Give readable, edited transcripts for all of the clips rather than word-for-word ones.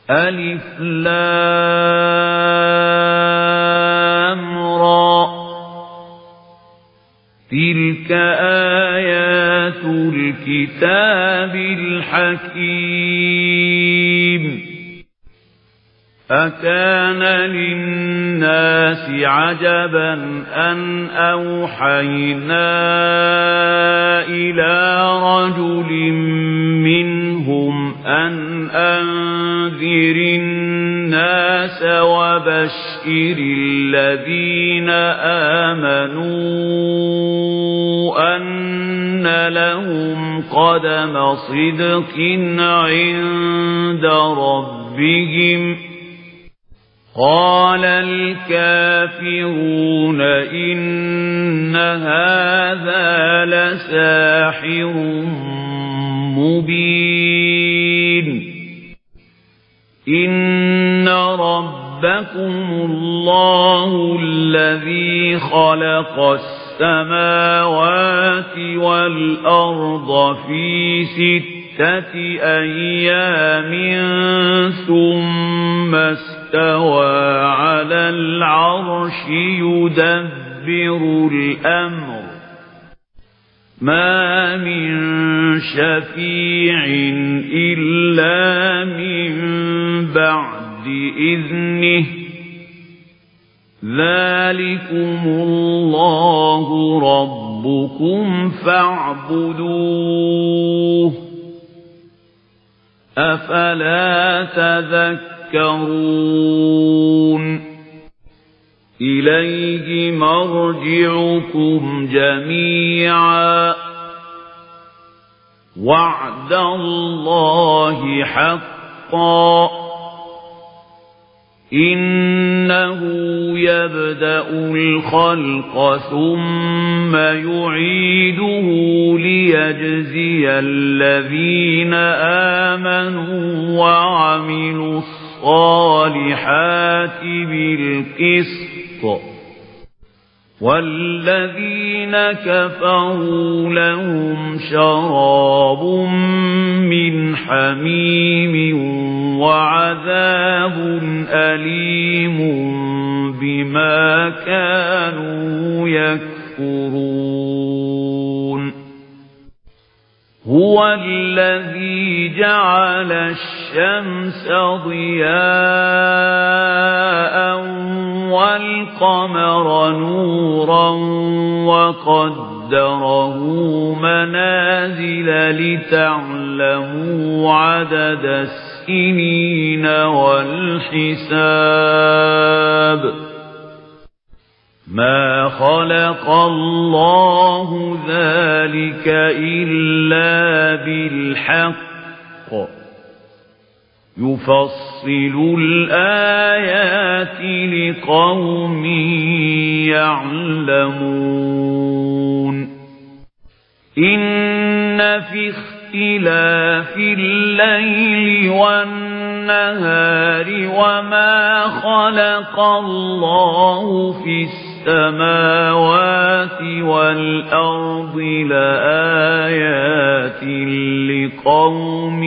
ألف لام را تلك آيات الكتاب الحكيم أكان للناس عجبا أن أوحينا إلى رجل منهم أن أنذر الناس وبشر الذين آمنوا أن لهم قدم صدق عند ربهم قال الكافرون إن هذا لساحر مبين إن ربكم الله الذي خلق السماوات والأرض في 6 أيام ثم استوى على العرش يدبر الأمر ما من شفيع إلا من بعد إذنه ذلكم الله ربكم فاعبدوه أفلا تذكرون إليه مرجعكم جميعا وعد الله حقا إنه يبدأ الخلق ثم يعيده ليجزي الذين آمنوا وعملوا الصالحات بالقسط والذين كفروا لهم شراب من حميم وعذاب أليم بما كانوا يكفرون هو الذي جعل الشمس ضياء والقمر نورا وقدره منازل لتعلموا عدد السنين والحساب ما خلق الله ذلك إلا بالحق يفصل الآيات لقوم يعلمون إن في اختلاف الليل والنهار وما خلق الله في السماوات والأرض لآيات لقوم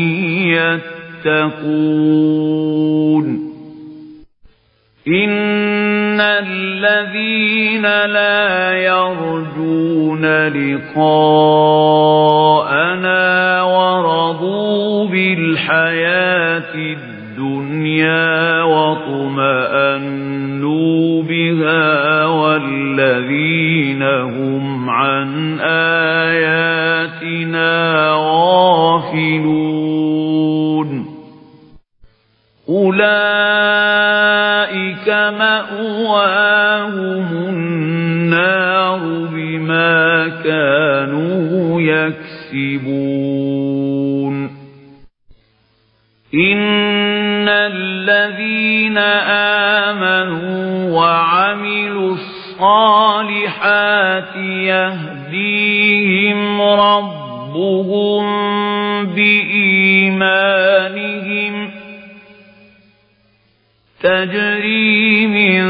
يتقون إن الذين لا يرجون لقاءنا ورضوا بالحياة الدنيا واطمأنوا بها والذين هم عن آياتنا غافلون أولئك مأواهم النار بما كانوا يكسبون إن الذين آمنوا وعملوا الصالحات يهديهم ربهم بإيمانهم تجري من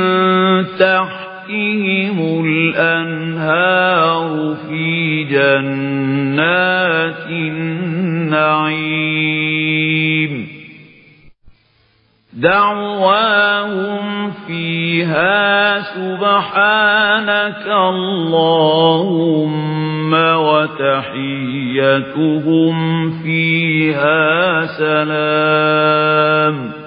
تحتهم الأنهار في جنات النعيم دعواهم فيها سبحانك اللهم وتحيتهم فيها سلام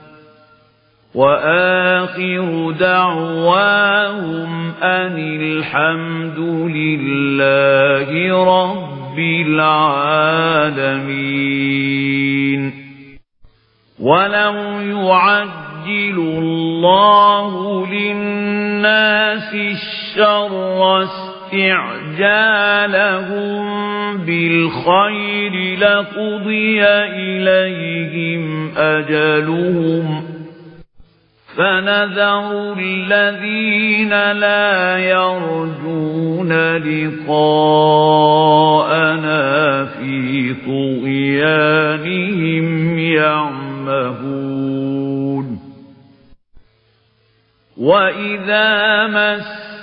وآخر دعواهم أن الحمد لله رب العالمين. ولو يعجل الله للناس الشر استعجالهم بالخير لقضي إليهم أجلهم فنذر الذين لا يرجون لقاءنا في طغيانهم يعمهون. وإذا مس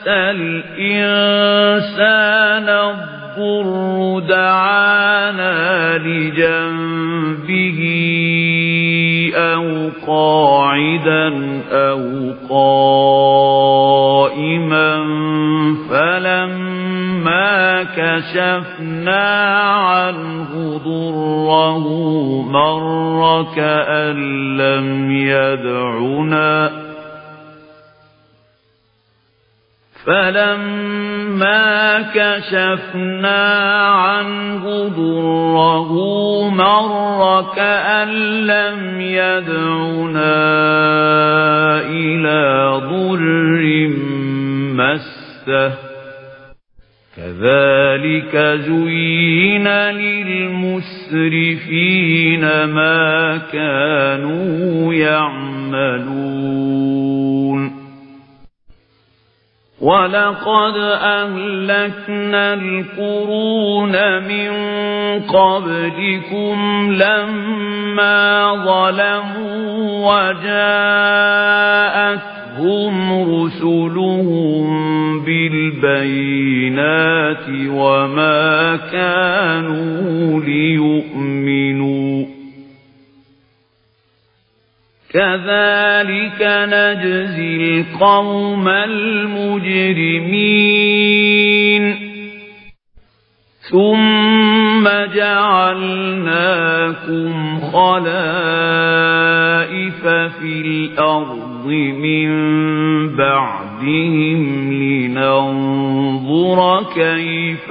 الإنسان الضر دعانا لجنبه أو قاعدا أو قائما فلما كشفنا عنه ضره مر كأن لم يدعنا فلما كشفنا عنه ضره مر كأن لم يدعنا إلى ضر مسه كذلك زين للمسرفين ما كانوا يعملون. ولقد أهلكنا القرون من قبلكم لما ظلموا وجاءتهم رسلهم بالبينات وما كانوا ليؤمنوا كذلك نجزي القوم المجرمين. ثم جعلناكم خلائف في الأرض من بعدهم لننظر كيف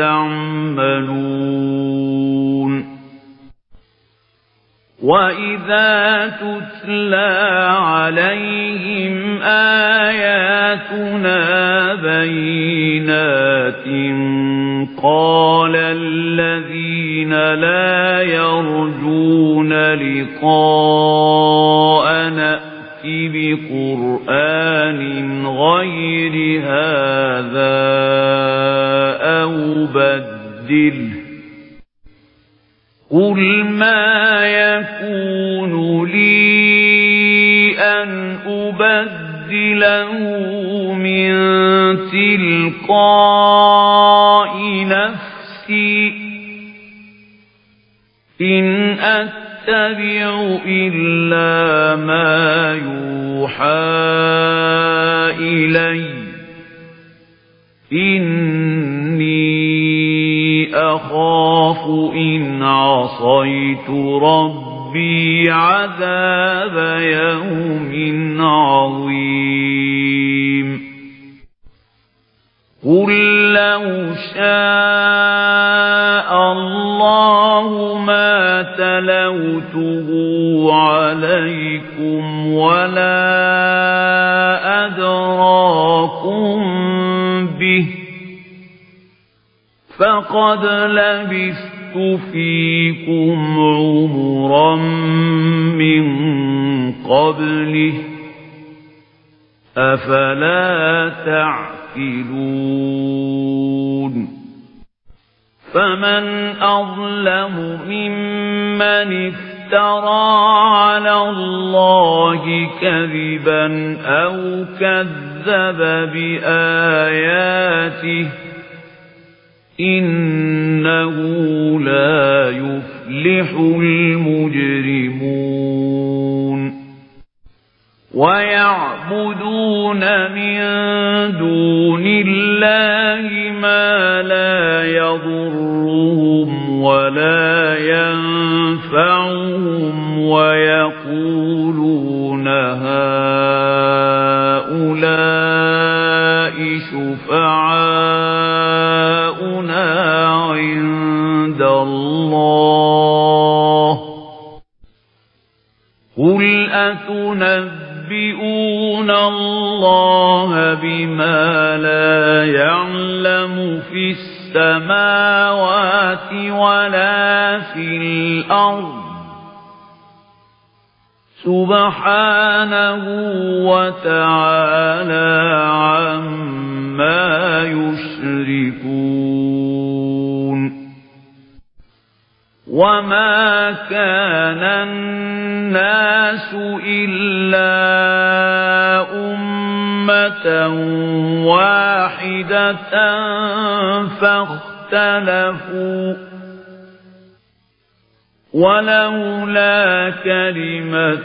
تعملون. وإذا تتلى عليهم آياتنا بينات قال الذين لا يرجون لقاءنا ائت بقرآن غير هذا أو بدله قل ما يكون لي أن أبدله من تلقاء نفسي إن أتبع إلا ما يوحى إلي إني أخاف إن عصيت ربي عذاب يوم عظيم. قل لو شاء الله ما تلوته عليكم ولا أدراكم به فقد لبثت فيكم عمرا من قبله أفلا تعقلون. فمن أظلم ممن افترى على الله كذبا أو كذب بآياته إنه لا يفلح المجرمون. ويعبدون من دون الله ما لا يضرهم ولا ينفعهم ويقولون هؤلاء شفعاؤنا عند الله قل أتنبئون الله بما لا يعلم في السماوات ولا في الأرض سبحانه وتعالى عما يشركون وما كان الناس إلا أمة واحدة فاختلفوا ولولا كلمة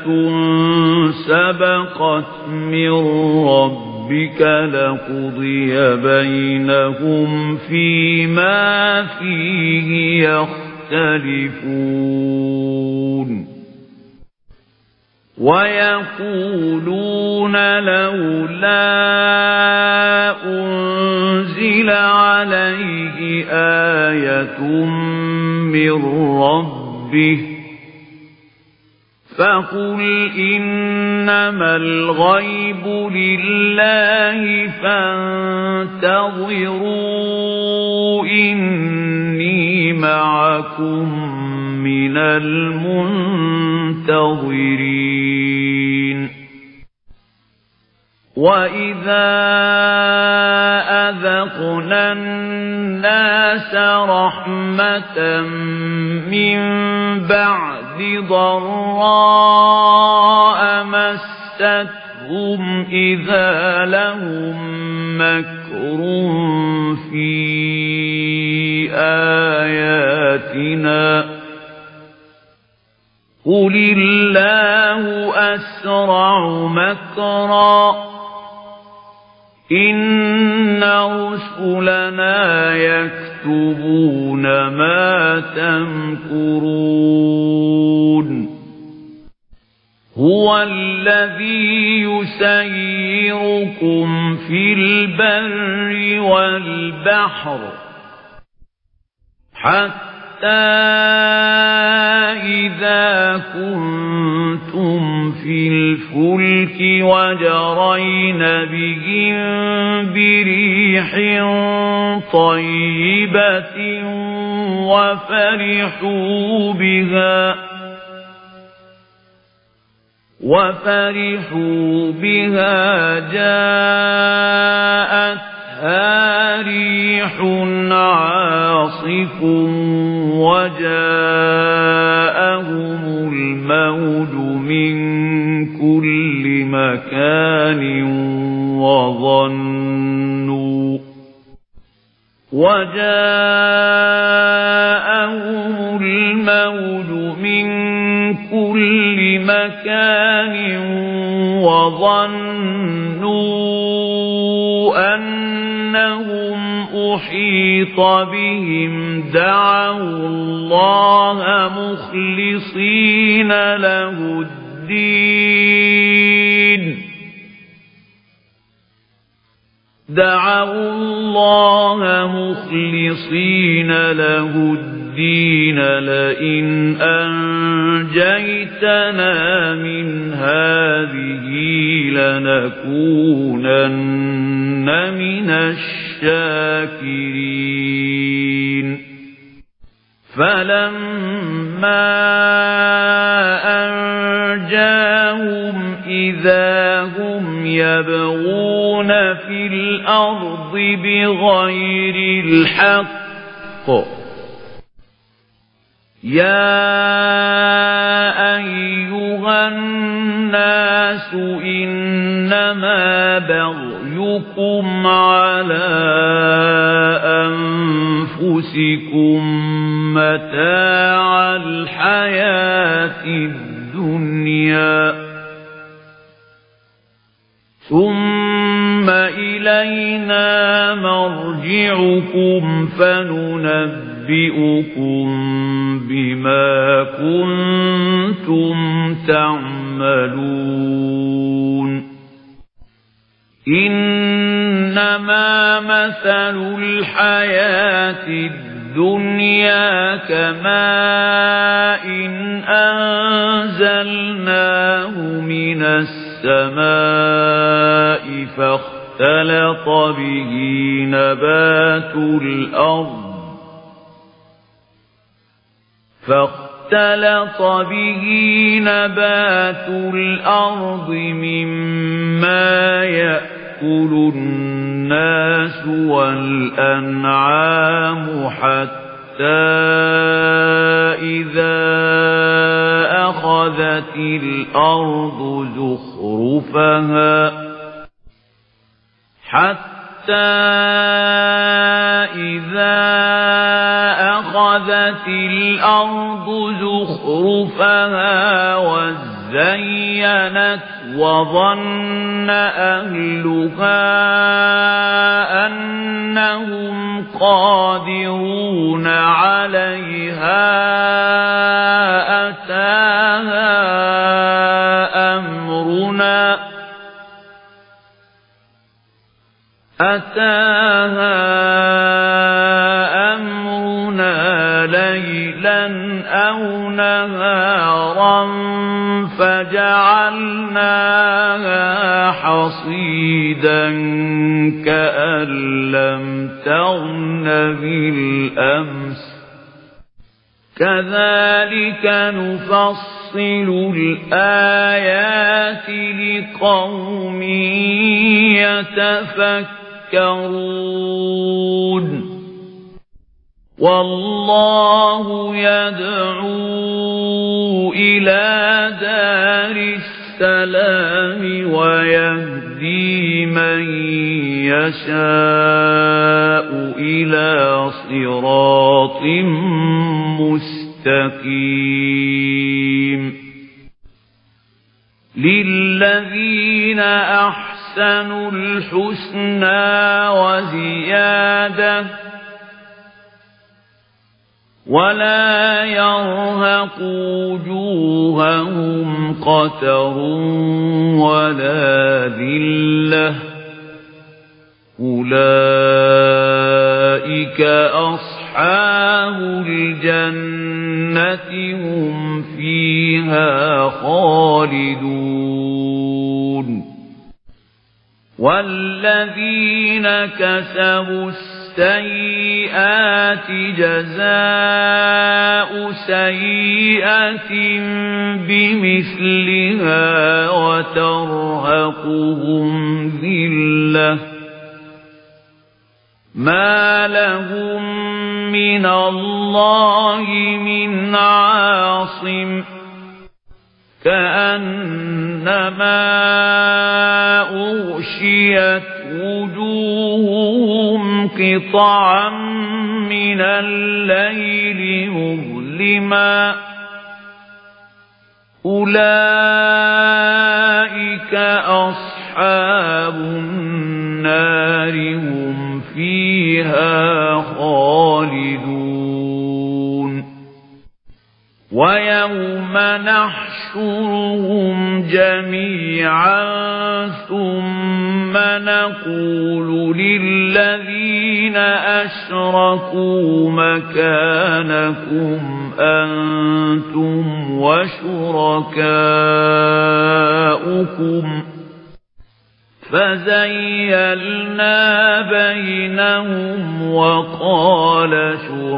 سبقت من ربك لقضي بينهم فيما فيه يختلفون ويقولون لولا أنزل عليه آية من ربه فقل إنما الغيب لله فانتظروا إني معكم من المنتظرين وإذا أذقنا الناس رحمة من بعد ضراء مستهم إذا لهم مكر في آياتنا قل الله أسرع مكرا إن رسلنا يكتبون ما تمكرون هو الذي يسيركم في البر والبحر حتى إذا كنتم في الفلك وجرين بهم بريح طيبة وفرحوا بها جاءتها ريح عاصف وجاءهم الموج من كل مكان وظنوا أنهم أحيط بهم دعوا الله مخلصين له الدين لئن أنجيتنا من هذه لنكونن من الشاكرين فلما أنجاهم إذا هم يبغون في الأرض بغير الحق يا أيها الناس إنما بغيكم على أنفسكم متاع الحياة الدنيا ثم إلينا مرجعكم فننبئكم بما كنتم تعملون إنما مثل الحياة الدنيا كماء أنزلناه من السماء فاختلط به نبات الأرض مما يأكل الناس والأنعام حتى إذا أخذت الأرض زخرفها وزينت وظن أهلها أنهم قادرون عليها أتاها أمرنا ليلا أو نهارا فجعلناها حصيدا كأن لم تغن بالأمس كذلك نفصل الآيات لقوم يتفكرون والله يدعو إلى دار السلام ويهدي من يشاء إلى صراط مستقيم للذين أحسنوا الحسنى وزيادة ولا يرهق وجوههم قتر ولا ذلة أولئك أصحاب الجنة هم فيها خالدون والذين كسبوا السيئات جزاء سيئة بمثلها وترهقهم ذلة ما لهم من الله من عاصم كأنما أغشيت وجوههم قطعا من الليل مظلما أولئك أصحاب النار هم فيها خالدون ويوم نحشرهم جميعا ثم نقول للذين أشركوا مكانكم أنتم وشركاؤكم فزيلنا بينهم وقال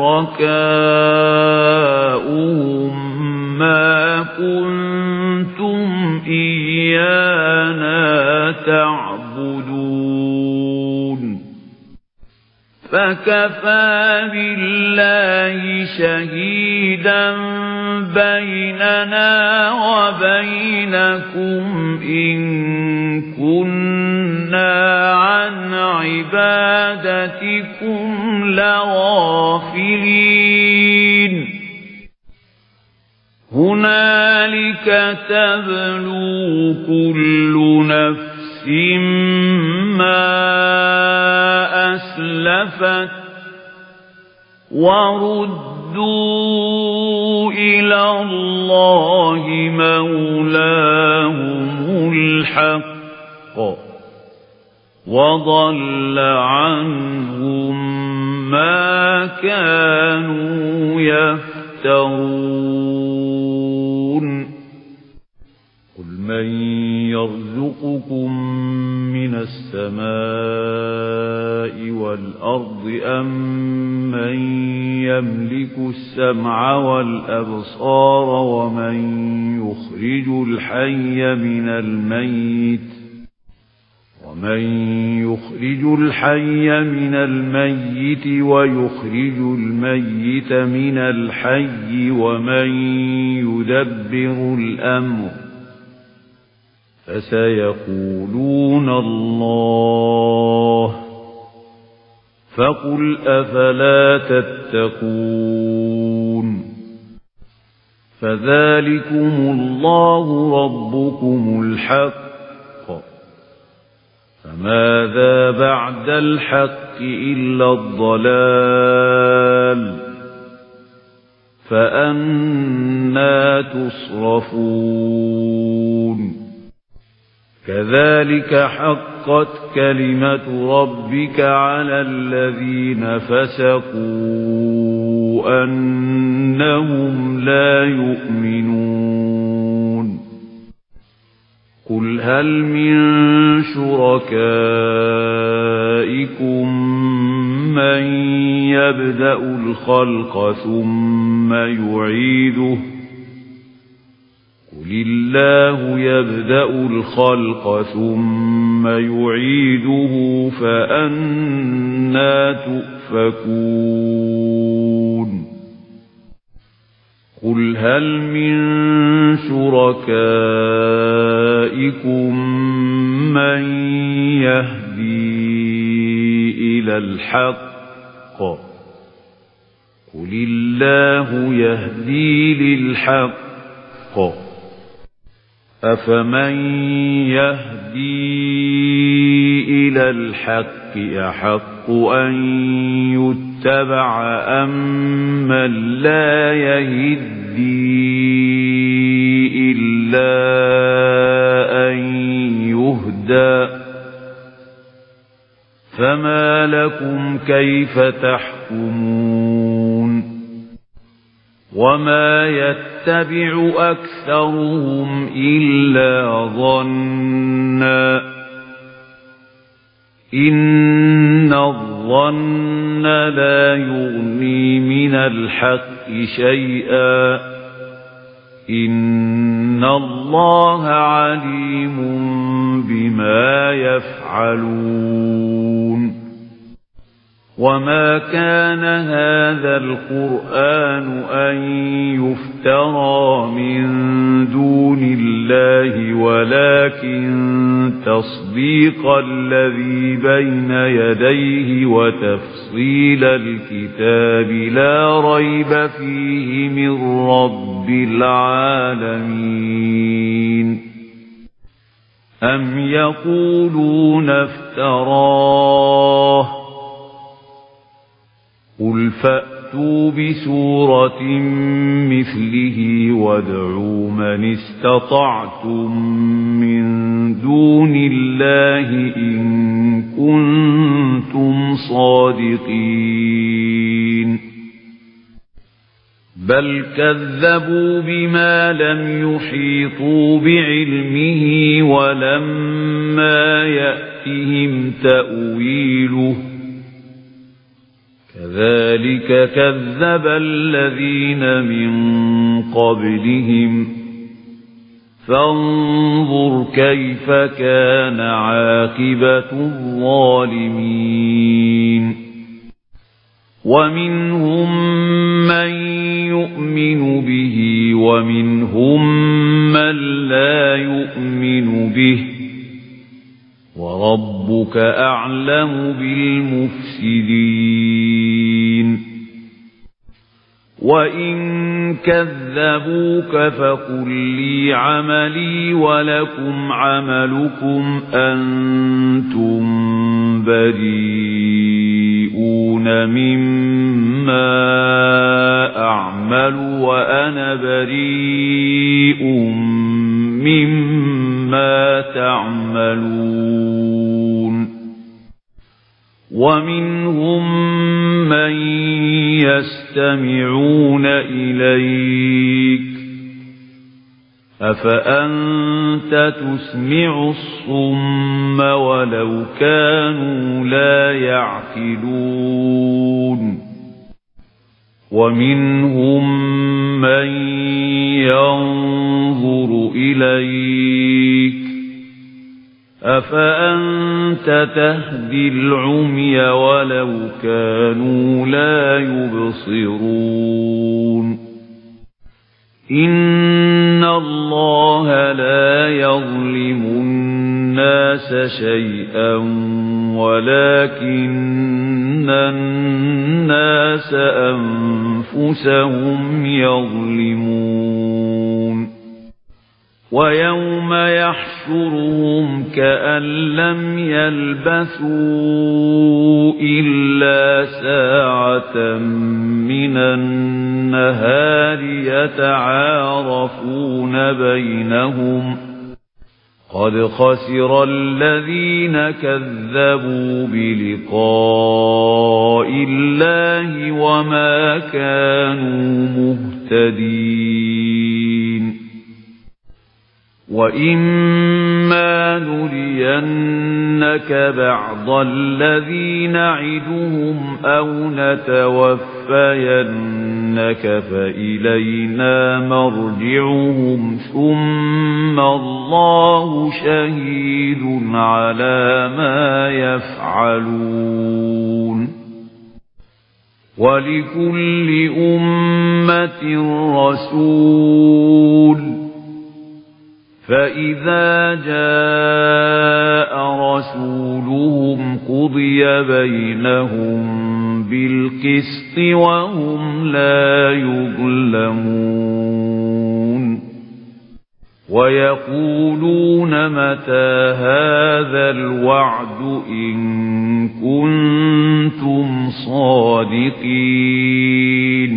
شركاؤهم ما كنتم إيانا تعبدون فكفى بالله شهيدا بيننا وبينكم إن كنا عن عبادتكم لغافلين هنالك تبلو كل نفس نفس ما أسلفت وردوا إلى الله مولاهم الحق وضل عنهم ما كانوا يفترون قل من يرزقكم من السماء والأرض أم من يملك السمع والأبصار ومن يخرج الحي من الميت ويخرج الميت من الحي ومن يدبر الأمر فسيقولون الله فقل أفلا تتقون فذلكم الله ربكم الحق فماذا بعد الحق إلا الضلال فأنى تصرفون كذلك حقت كلمة ربك على الذين فسقوا أنهم لا يؤمنون قل هل من شركائكم من يبدأ الخلق ثم يعيده قل الله يبدأ الخلق ثم يعيده فأنى تؤفكون قل هل من شركائكم من يهدي إلى الحق قل الله يهدي للحق أفمن يهدي إلى الحق أحق أن يتبع أم من لا يهدي إلا أن يهدى فما لكم كيف تحكمون وما يتبع أكثرهم إلا ظنا إن الظن لا يغني من الحق شيئا إن الله عليم بما يفعلون وما كان هذا القرآن أن يفترى من دون الله ولكن تصديق الذي بين يديه وتفصيل الكتاب لا ريب فيه من رب العالمين أم يقولون افتراه قل فأتوا بسورة مثله وادعوا من استطعتم من دون الله إن كنتم صادقين بل كذبوا بما لم يحيطوا بعلمه ولما يأتهم تأويله كذلك كذب الذين من قبلهم فانظر كيف كان عاقبة الظالمين ومنهم من يؤمن به ومنهم من لا يؤمن به وربك أعلم بالمفسدين وَإِن كَذَّبُوكَ فَقُل لِّي عَمَلِي وَلَكُمْ عَمَلُكُمْ أَنتُم بَرِيئُونَ مِمَّا أَعْمَلُ وَأَنَا بَرِيءٌ مِّمَّا تَعْمَلُونَ وَمِنْهُم مَّن يَسْتَمِعُونَ إِلَيْكَ أَفَأَنْتَ تُسْمِعُ الصُّمَّ وَلَوْ كَانُوا لَا يَعْقِلُونَ وَمِنْهُم مَّن يَنظُرُ إِلَيْكَ أَفَأَنْتَ تَهْدِي الْعُمْيَ وَلَوْ كَانُوا لَا يُبْصِرُونَ إِنَّ اللَّهَ لَا يَظْلِمُ النَّاسَ شَيْئًا وَلَكِنَّ النَّاسَ أَنفُسَهُمْ يَظْلِمُونَ وَيَوْمَ يَحْشُرُهُمْ كَأَن لَّمْ يَلْبَثُوا إِلَّا سَاعَةً مِّنَ النَّهَارِ يَتَعَارَفُونَ بَيْنَهُمْ قَدْ خَسِرَ الَّذِينَ كَذَّبُوا بِلِقَاءِ اللَّهِ وَمَا كَانُوا مُهْتَدِينَ وَإِمَّا نُرِيَنَّكَ بَعْضَ الَّذِي نَعِدُهُمْ أَوْ نَتَوَفَّيَنَّكَ فَإِلَيْنَا مَرْجِعُهُمْ ثُمَّ اللَّهُ شَهِيدٌ عَلَى مَا يَفْعَلُونَ وَلِكُلِّ أُمَّةٍ رَسُولٌ فَإِذَا جَاءَ رَسُولُهُمْ قُضِيَ بَيْنَهُم بِالْقِسْطِ وَهُمْ لَا يُظْلَمُونَ وَيَقُولُونَ مَتَى هَذَا الْوَعْدُ إِن كُنتُمْ صَادِقِينَ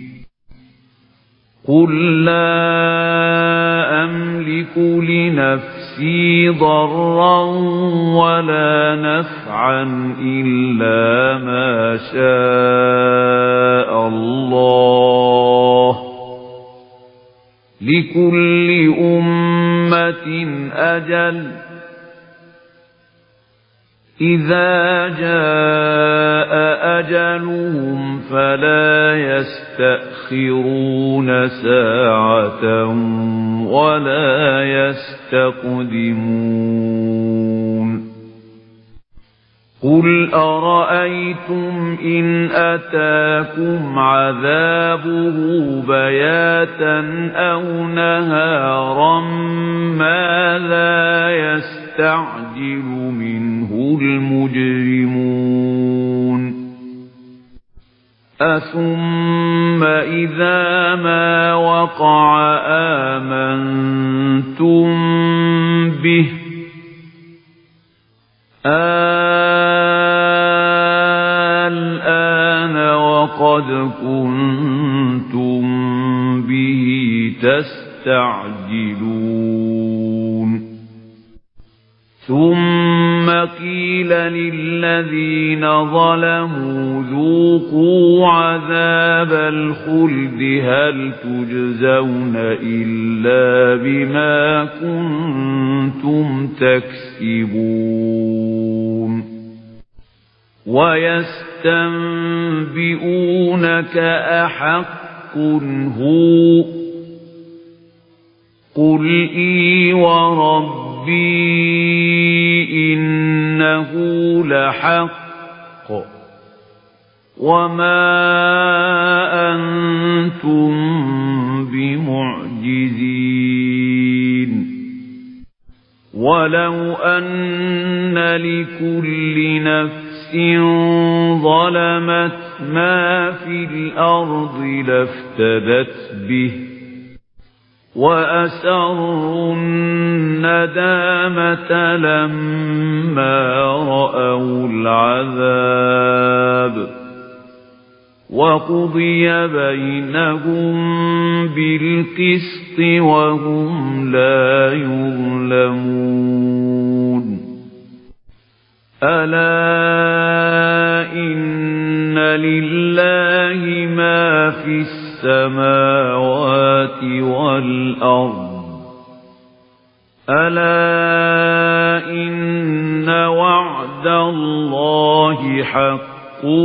قُل لَّا أَمْلِكُ لِنَفْسِي ضَرًّا وَلَا نَفْعًا إِلَّا مَا شَاءَ اللَّهُ لِكُلِّ أُمَّةٍ أَجَلٌ إِذَا جَاءَ أَجَلُهُمْ فَلَا يَسْتَأْخِرُونَ سَاعَةً وَلَا يَسْتَقْدِمُونَ قُلْ أَرَأَيْتُمْ إِنْ أَتَاكُمْ عَذَابُهُ بَيَاتًا أَوْ نَهَارًا مَاذَا يَسْتَعْجِلُ مِنْهُ الْمُجْرِمُونَ أَثُمَّ إِذَا مَا وَقَعَ آمَنْتُمْ بِهِ الْآنَ وَقَدْ كُنْتُمْ بِهِ تَسْتَعْجِلُونَ ثُمَّ قِيلَ لِلَّذِينَ ظَلَمُوا ذُوقُوا عَذَابَ الْخُلْدِ هَلْ تُجْزَوْنَ إِلَّا بِمَا كُنتُمْ تَكْسِبُونَ وَيَسْتَنبِئُونَكَ أَحَقٌّ هُوَ قُلْ إِي وَرَبِّي إِنَّهُ لَحَقٌّ وَمَا أَنْتُمْ بِمُعْجِزِينَ وَلَوْ أَنَّ لِكُلِّ نَفْسٍ نفس ظلمت ما في الأرض لافتدت به وأسروا الندامة لما رأوا العذاب وقضي بينهم بالقسط وهم لا يظلمون ألا إن لله ما في السماوات والأرض ألا إن وعد الله حق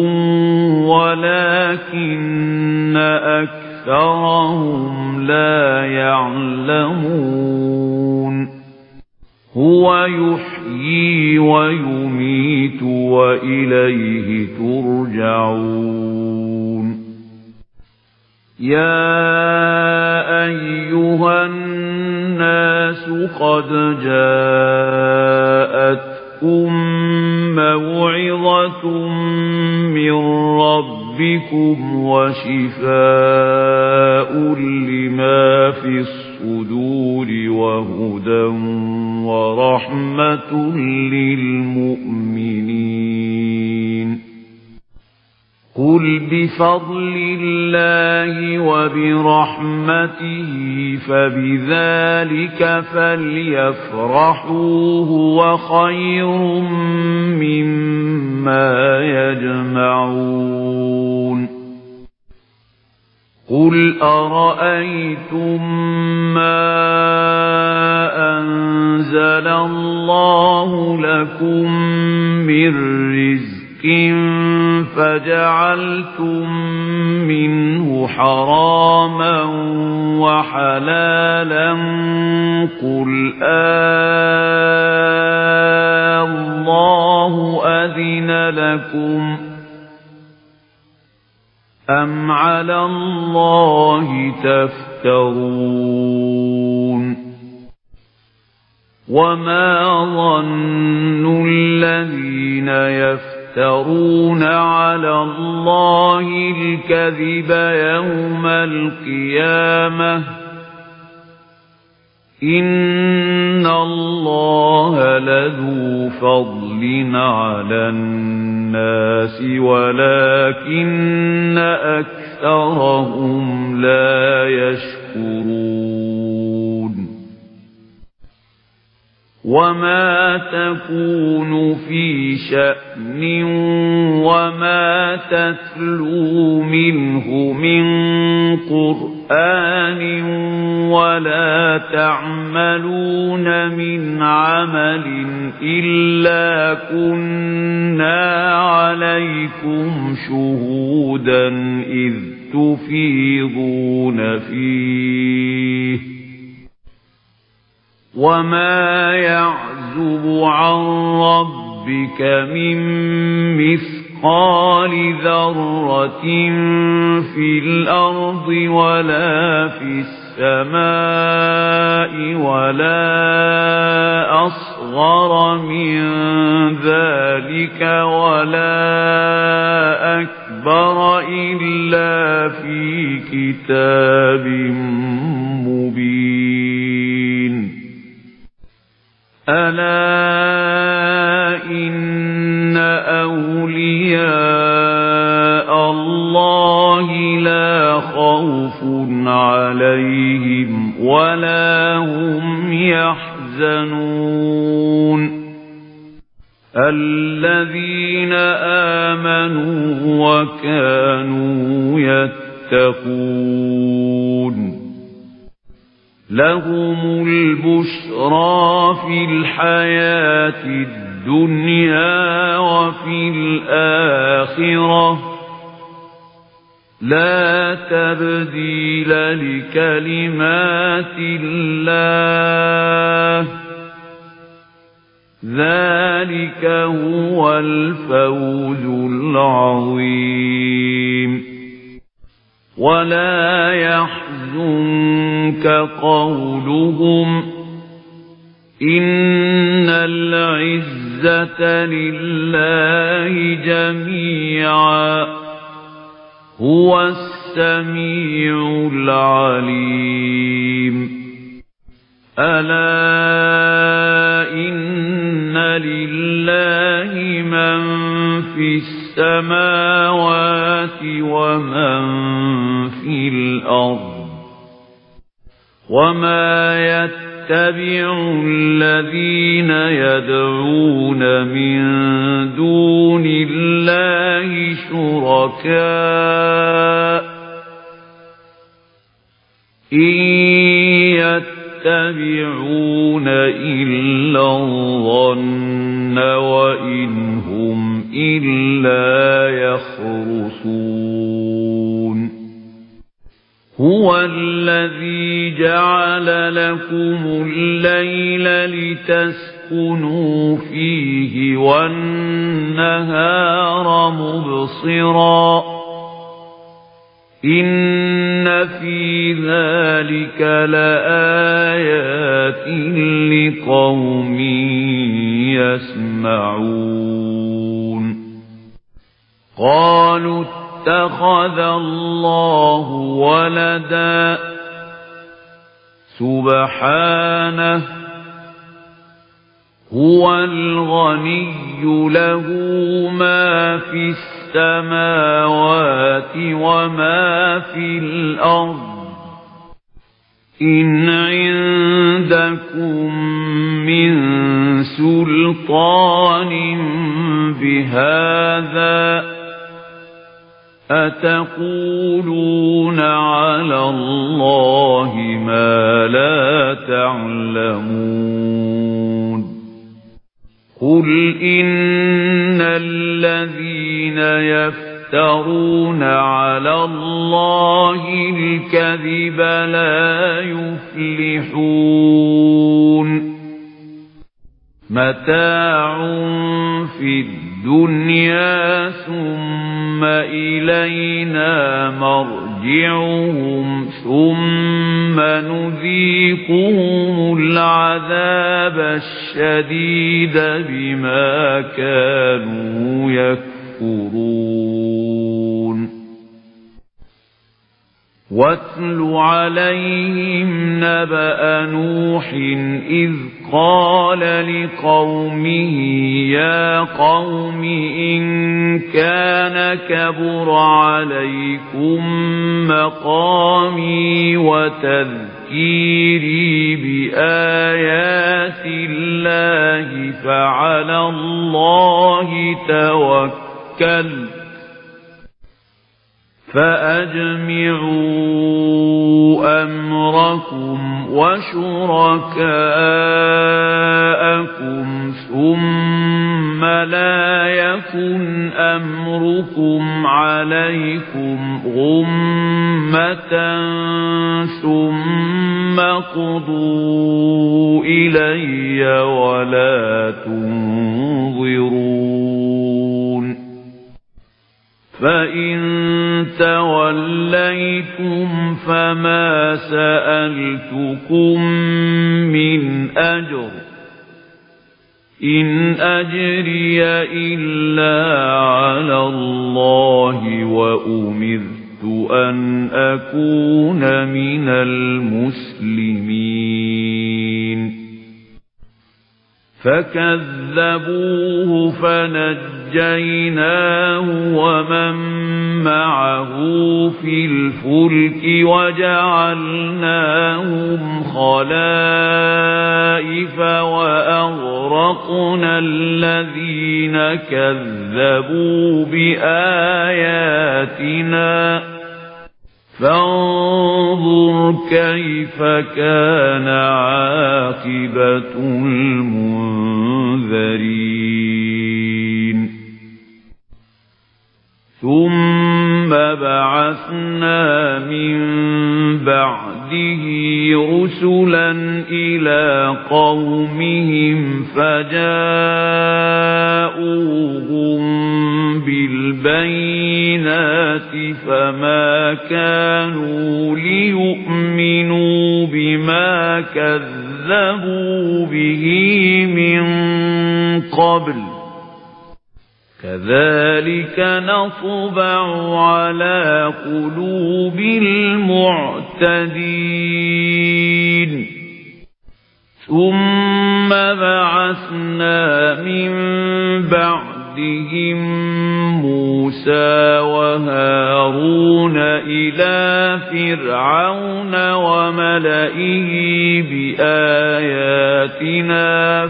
ولكن أكثرهم لا يعلمون هو يحيي ويميت وإليه ترجعون يا أيها الناس قد جاءتكم موعظة من ربكم وشفاء لما في الصدور وهدى ورحمة للمؤمنين قل بفضل الله وبرحمته فبذلك فليفرحوا هو خير مما يجمعون قل أرأيتم ما أنزل الله لكم من رزق فجعلتم منه حراما وحلالا قل الله أذن لكم أم على الله تفترون وما ظن الذين يفترون على الله الكذب يوم القيامة إن الله لذو فضل على الناس ولكن أكثرهم لا يشكرون وما تكون في شأن وما تتلو منه من قرآن ولا تعملون من عمل إلا كنا عليكم شهودا إذ تفيضون فيه وما يعزب عن ربك من مثقال ذرة في الأرض ولا في السماء ولا أصغر من ذلك ولا أكبر إلا في كتاب مبين ألا إن أولياء الله لا خوف عليهم ولا هم يحزنون الذين آمنوا وكانوا يتقون لهم البشرى في الحياة الدنيا وفي الآخرة لا تبديل لكلمات الله ذلك هو الفوز العظيم ولا يحزنك قولهم إن العزة العزة لله جميعا هو السميع العليم ألا إن لله من في السماوات ومن في الأرض وما يتبع الذين يدعون من دون الله شركاء إن يتبعون إلا الظن وإن هم إلا يخرصون هو الذي جعل لكم الليل لتسكنوا فيه والنهار مبصرا إن في ذلك لآيات لقوم يسمعون قالوا اتخذ الله ولدا سبحانه هو الغني له ما في السماوات وما في الأرض إن عندكم من سلطان بهذا أتقولون على الله ما لا تعلمون قل إن الذين يفترون على الله الكذب لا يفلحون متاع في الدنيا ثم إلينا مرجعهم ثم نذيقهم العذاب الشديد بما كانوا يكفرون واتل عليهم نبأ نوح إذ قال لقومه يا قوم إن كان كبر عليكم مقامي وتذكيري بآيات الله فعلى الله توكلت فأجمعوا أمركم وشركاءكم ثم لا يكن أمركم عليكم غمة ثم قضوا إلي ولا تنظرون فإن توليتم فما سألتكم من أجر إن أجري إلا على الله وأمرت أن أكون من المسلمين فكذبوه فنجيناه ومن معه في الفلك وجعلناهم خلائف وأغرقنا الذين كذبوا بآياتنا فانظر كيف كان عاقبة المنذرين ثم بعثنا من بعده رسلا إلى قومهم فجاءوهم بالبينات فما كانوا ليؤمنوا بما كذبوا به من قبل كذلك نطبع على قلوب المعتدين ثم بعثنا من بعدهم موسى وهارون إلى فرعون وملئه بآياتنا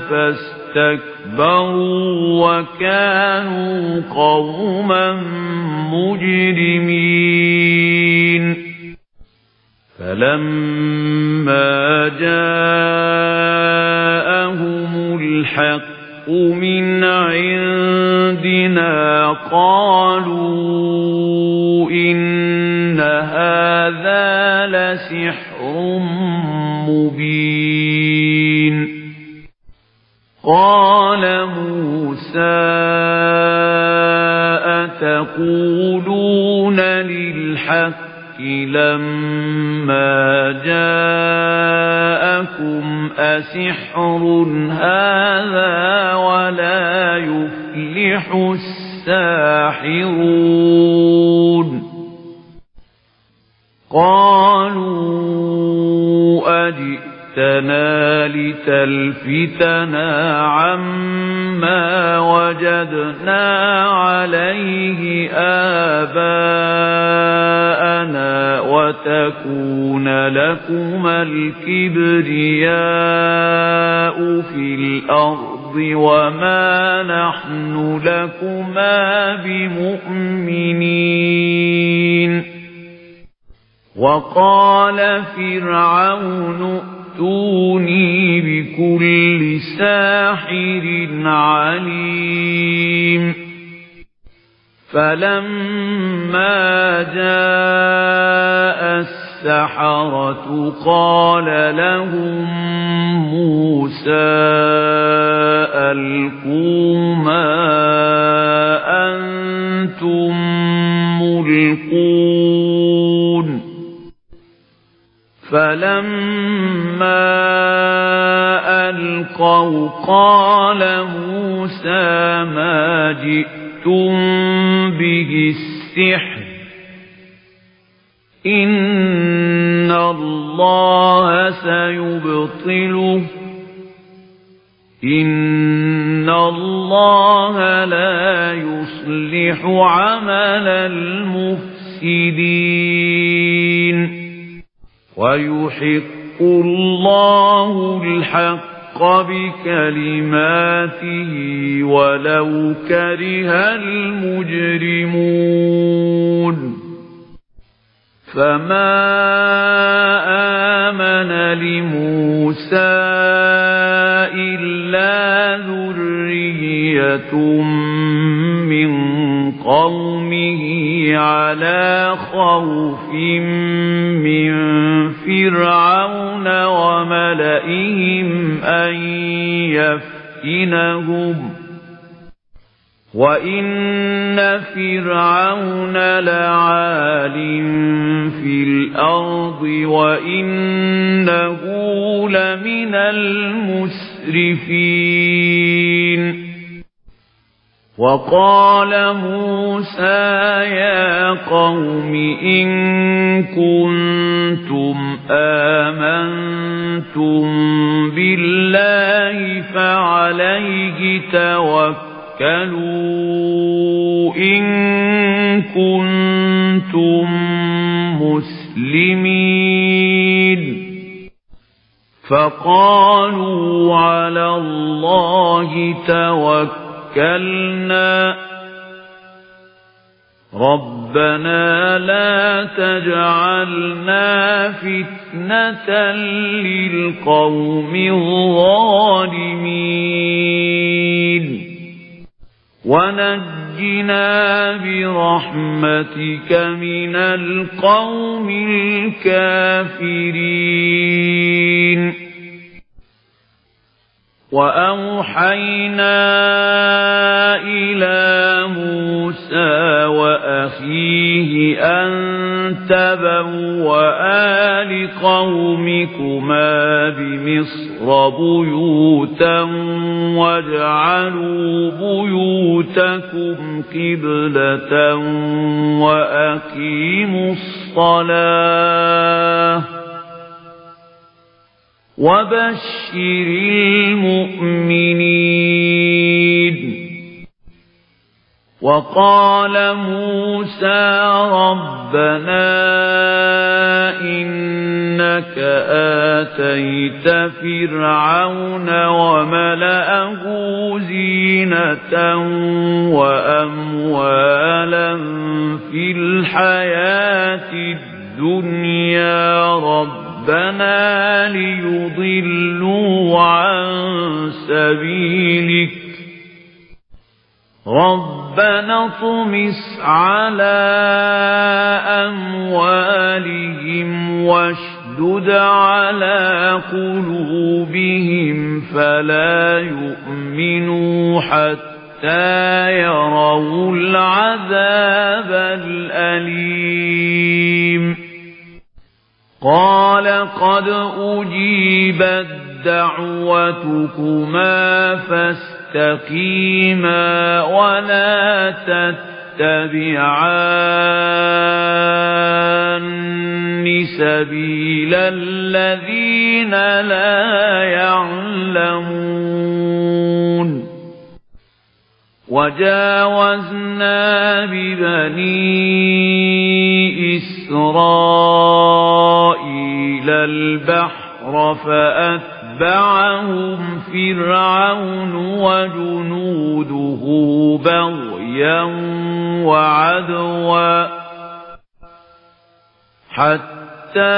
فاستكبروا وكانوا قوما مجرمين فلما جاءهم الحق من عندنا قالوا إن هذا لسحر مبين قال موسى أتقولون للحق لما جاءكم أسحر هذا ولا يفلح الساحرون قالوا أجئتنا لتلفتنا عما وجدنا عليه آباءنا وتكون لكما الكبرياء في الأرض وما نحن لكما بمؤمنين وقال فرعون ائتوني بكل ساحر عليم فلما جاء السحرة قال لهم موسى ألقوا ما أنتم ملقون فلما ألقوا قال موسى ما جئتم به السحر إن الله سيبطله إن الله لا يصلح عمل المفسدين ويحق الله الحق بكلماته ولو كره المجرمون فما آمن لموسى إلا ذرية من قومه على خوف من فرعون وملئهم أن يفتنهم وإن فرعون لعال في الأرض وإنه لمن المسرفين وقال موسى يا قوم إن كنتم آمنتم بالله فعليه توكلوا إن كنتم مسلمين فقالوا على الله توكلنا ربنا لا تجعلنا فتنة للقوم الظالمين ونجنا برحمتك من القوم الكافرين وأوحينا إلى موسى وأخيه أن تبوأ لقومكما بمصر بيوتا واجعلوا بيوتكم قبلة وأقيموا الصلاة وبشر المؤمنين. وقال موسى ربنا إنك آتيت فرعون وملأه زينة وأموالا في الحياة الدنيا ربنا ليضلوا عن سبيلك ربنا اطمس على أموالهم واشدد على قلوبهم فلا يؤمنوا حتى يروا العذاب الأليم. قال قد أجيبت دعوتكما فاستقيما ولا تتبعان سبيل الذين لا يعلمون. وجاوزنا ببني إسرائيل البحر فأتبعهم فرعون وجنوده بغيا وعدوا حتى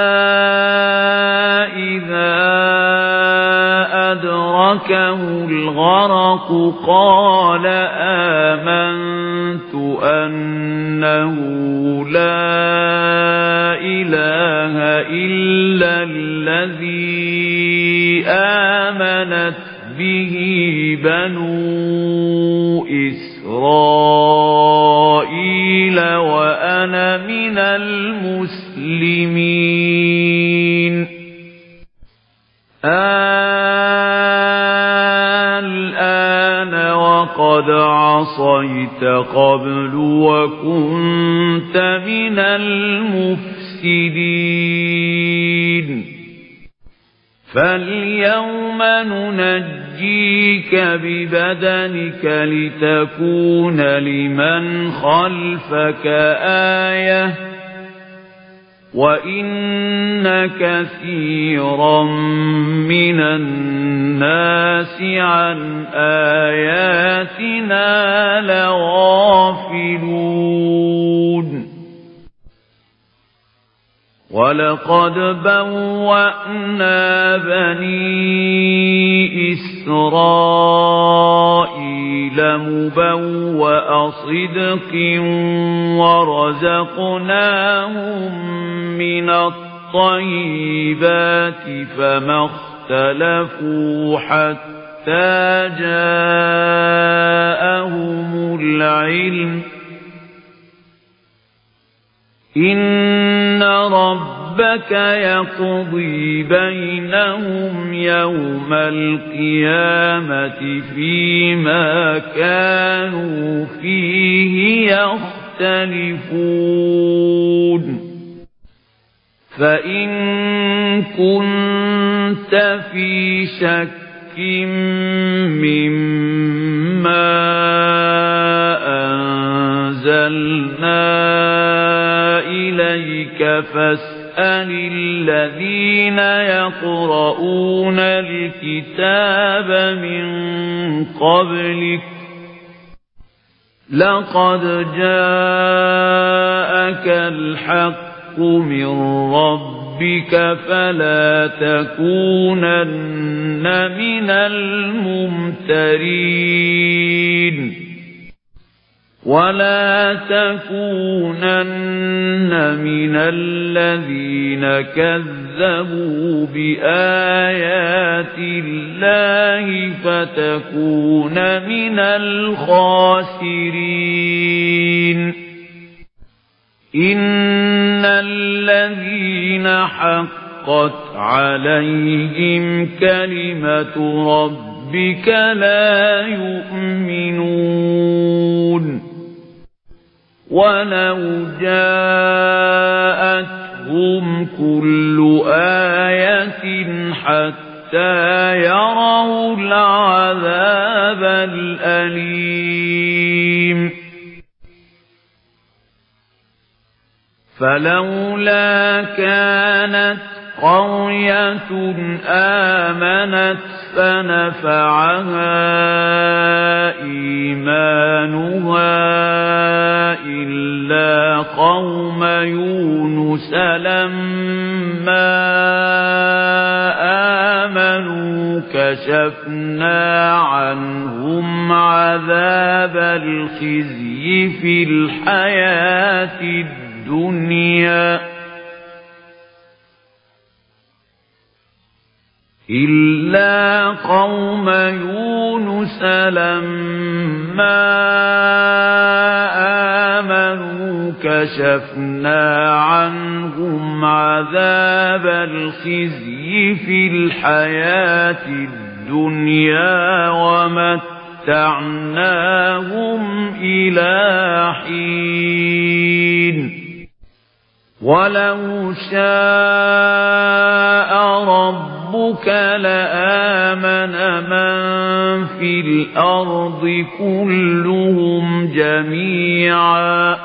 إذا أدركه الغرق قال آمنت أنه لا إله إلا الذي آمنت به بنو إسرائيل وأنا من المسلمين. الآن وقد عصيت قبل وكنت من المفسدين فاليوم ننجيك ببدنك لتكون لمن خلفك آية وإن كثيرا من الناس عن آياتنا لغافلون. ولقد بوأنا بني إسرائيل مبوأ صدق ورزقناهم من الطيبات فما اختلفوا حتى جاءهم العلم إن ربك يقضي بينهم يوم القيامة فيما كانوا فيه يختلفون. فإن كنت في شك مما أنزلنا إليك فاسأل الذين يقرؤون الكتاب من قبلك لقد جاءك الحق من ربك فلا تكونن من الممترين. ولا تكونن من الذين كذبوا بآيات الله فتكون من الخاسرين إن الذين حقت عليهم كلمة ربك لا يؤمنون ولو جاءتهم كل آية حتى يروا العذاب الأليم فلولا كانت قرية آمنت فنفعها إيمانها إلا قوم يونس لما آمنوا كشفنا عنهم عذاب الخزي في الحياة الدنيا إلا قوم يونس لما آمنوا كشفنا عنهم عذاب الخزي في الحياة الدنيا ومتعناهم إلى حين ولو شاء ربك لآمن من في الأرض كلهم جميعا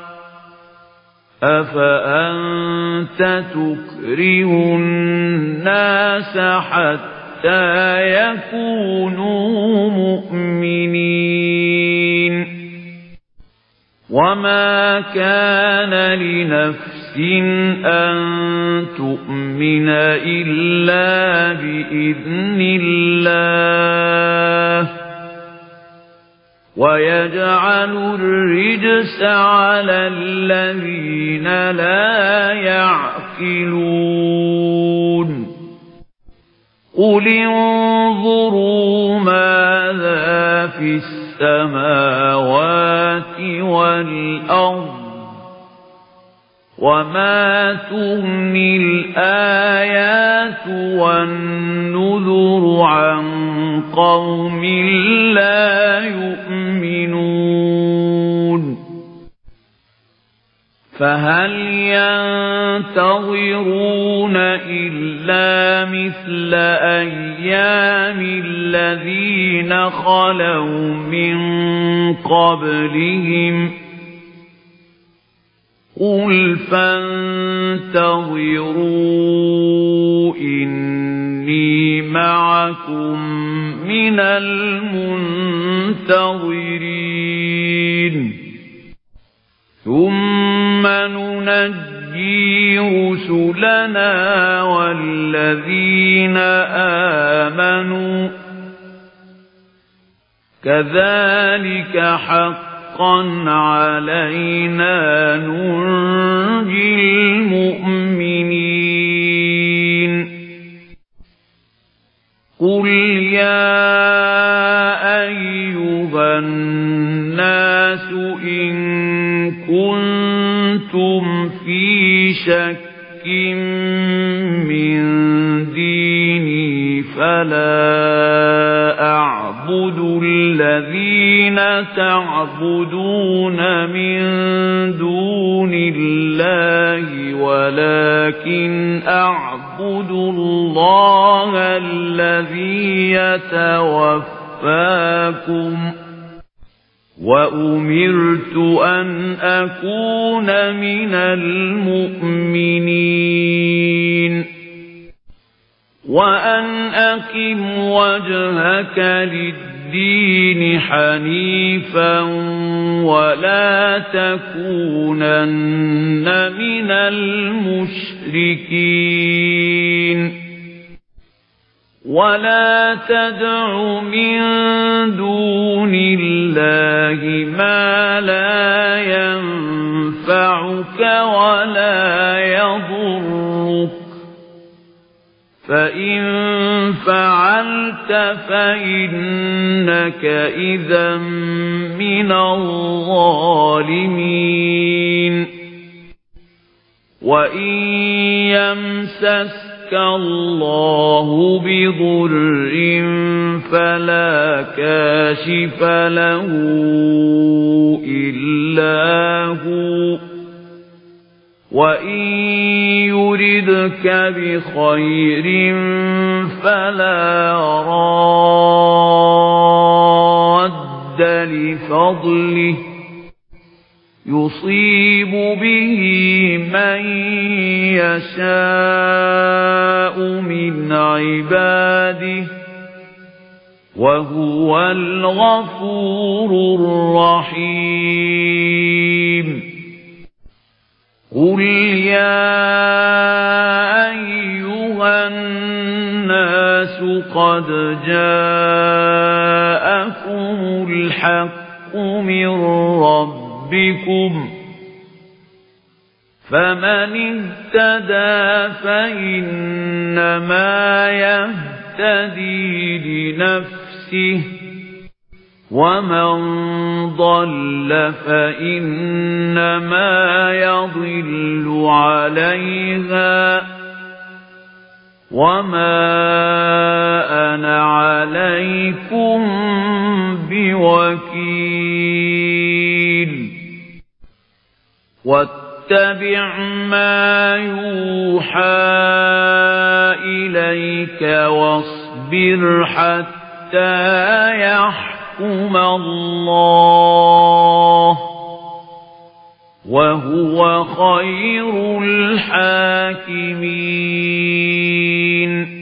أفأنت تكره الناس حتى يكونوا مؤمنين وما كان لنفس أن تؤمن إلا بإذن الله ويجعل الرجس على الذين لا يعقلون قل انظروا ماذا في السماوات والأرض وما تغني الآيات والنذر عن قوم لا يؤمنون فهل ينتظرون إلا مثل أيام الذين خلوا من قبلهم قل فانتظروا إني معكم من المنتظرين ثم ننجي رسلنا والذين آمنوا كذلك حقا علينا ننجي المؤمنين قل يا أيها الناس إن كنتم في شك من ديني فلا أعبد الذين تعبدون من دون الله ولكن أعبد الله الذي يتوفاكم وأمرت أن أكون من المؤمنين وأن أقم وجهك للدين حنيفا ولا تكونن من المشركين ولا تدع من دون الله ما لا ينفعك ولا يضرك فإن فعلت فإنك إذا من الظالمين وإن يمسسك الله بضر فلا كاشف له إلا هو وإن يردك بخير فلا راد لفضله يصيب به من يشاء من عباده وهو الغفور الرحيم قل يا أيها الناس قد جاءكم الحق من ربكم فمن اهتدى فإنما يهتدي لنفسه ومن ضل فإنما يضل عليها وما أنا عليكم بوكيل واتبع ما يوحى إليك واصبر حتى يحكم الله وهو خير الحاكمين